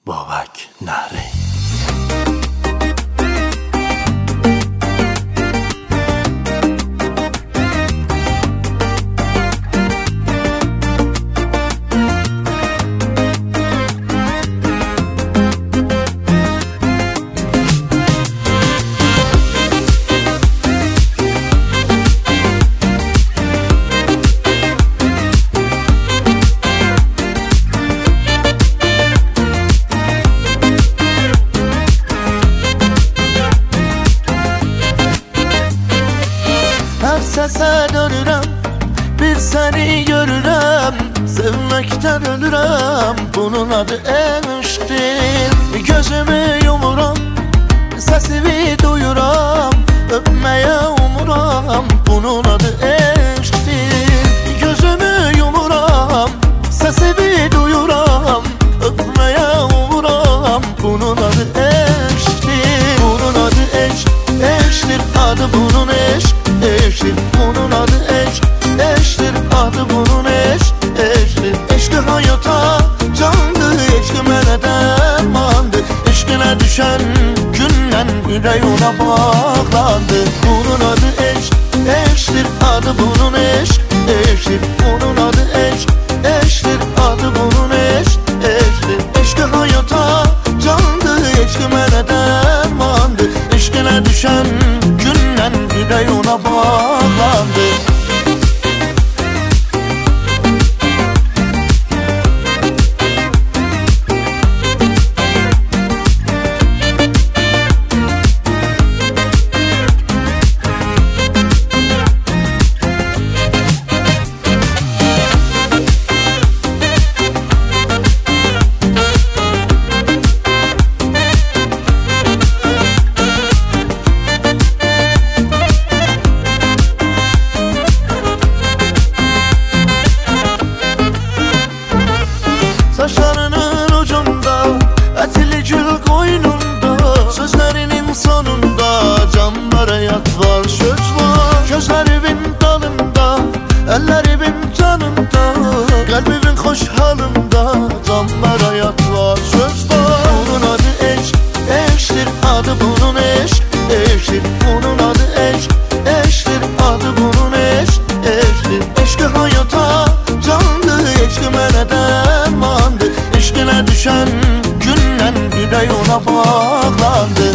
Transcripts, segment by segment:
Bobak Nari. Her sese dönürəm, bir seni görürəm, sevməkdən ölürəm, bunun adı eşqdir. Gözümü yumuram, səsini duyuram, öpməyə umuram, bunun adı eşqdir. Gözümü yumuram, səsini duyuram, öpməyə umuram, bunun adı eşqdir. Bunun adı eşq, eşqdir, adı bunun eşq. Eştir, bunun adı eşk, eştir, adı bunun eşk, eştir. Eşki hayata candı, eşki mənə dərmandı. Eşkinə düşən gündən ürək ona bağlandı. Bunun adı eşk, eştir, adı bunun eşk, eştir. Bunun adı eşk, eştir, adı bunun eşk, eştir. Eşki hayata candı, eşki mənə dərmandı. Eşkinə düşən gündən ürək ona bağlandı. Saçlarının ucunda, etli gül koynunda, sözlerinin sonunda canlara yat var, söz var. Gözlerimin dalında, ellerimin canında, kalbimin hoş halında canlara yat var, söz var. Bunun adı eşk, eşktir, adı bunun eşk, eşktir. Bunun adı eşk, eşktir, adı bunun eşk, eşktir. Eşki hayata candı, eşki mənə dərmandı. Eşkinə düşən gündən ürək ona bağlandı.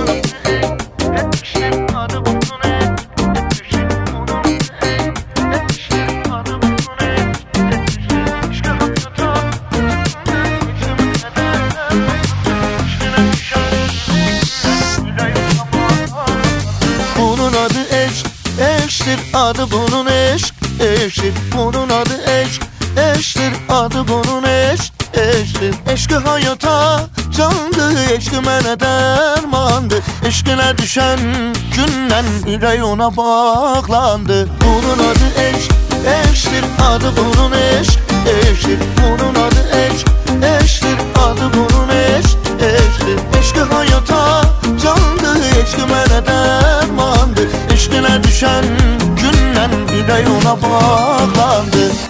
Bunun adı eşk, eşktir, adı bunun eşk, eşktir. Bunun adı eşk, eşktir, adı bunun eşk, eşktir. Eşki hayata candı, eşki mənə dərmandı. Eşkinə düşən gündən ürək ona bağlandı. Bunun adı eşk, eşktir, adı bunun eşk, eşktir. Bunun adı eşk, eşktir, adı bunun eşk, eşktir. Eşki hayata candı, eşki mənə dərmandı. Eşkinə düşən gündən ürək ona bağlandı.